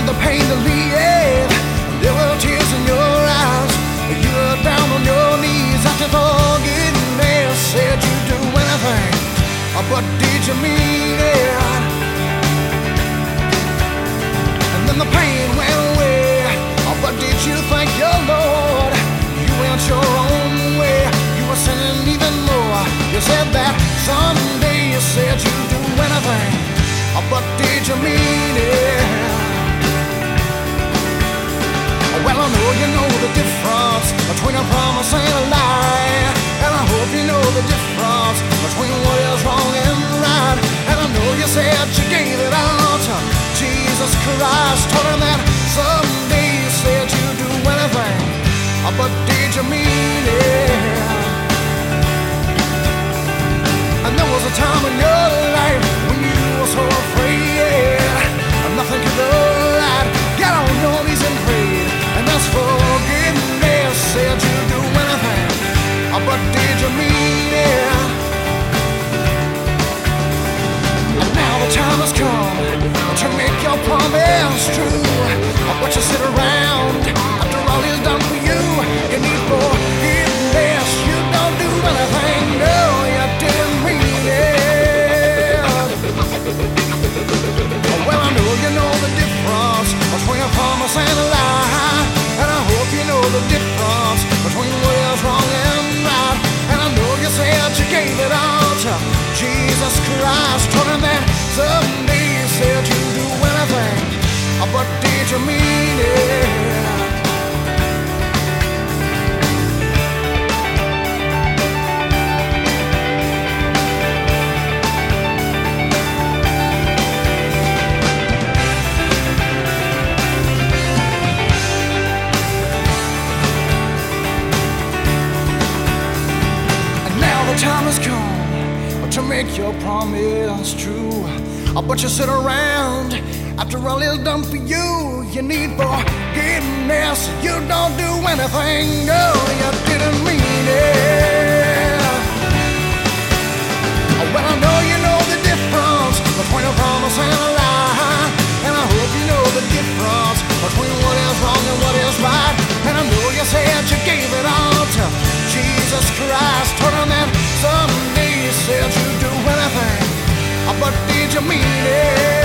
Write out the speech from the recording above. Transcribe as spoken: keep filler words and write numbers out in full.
the pain to leave. There were tears in your eyes. You were down on your knees asking forgiveness. Said you'd do anything, but did you mean it? And then the pain went away, but did you thank your Lord? You went your own way. You were sinning even more. You said that someday. You said you'd do anything, but did you mean it? Well, I know you know the difference between a promise and a lie. And I hope you know the difference between what is wrong and right. And I know you said you gave it all to Jesus Christ. Told him that someday. You said you'd do anything, but did you mean it? And there was a time in your life when you were so afraid and nothing could go right. Get on your knees and pray and ask forgiveness. Said you'd do anything, but did you mean it? And now the time has come to make your promise true. But you sit around after all is done for you. You need forgiveness. You don't do anything. No, you didn't mean it. Well, I know you know the difference between a promise and a lie. And I hope you know the difference between what is wrong and right. And I know you said you gave it all to Jesus Christ. Told him that someday. You said you'd do anything, but did you mean it? The time has come to make your promise true. But you sit around after all is done for you. You need forgiveness. You don't do anything. No, you didn't mean it. Well, I know you know the difference between a promise and a lie. And I hope you know the difference between what is wrong and what is right. And I know you said you gave it all to Jesus Christ. Told him that someday. You said you'd do anything, but did you mean it?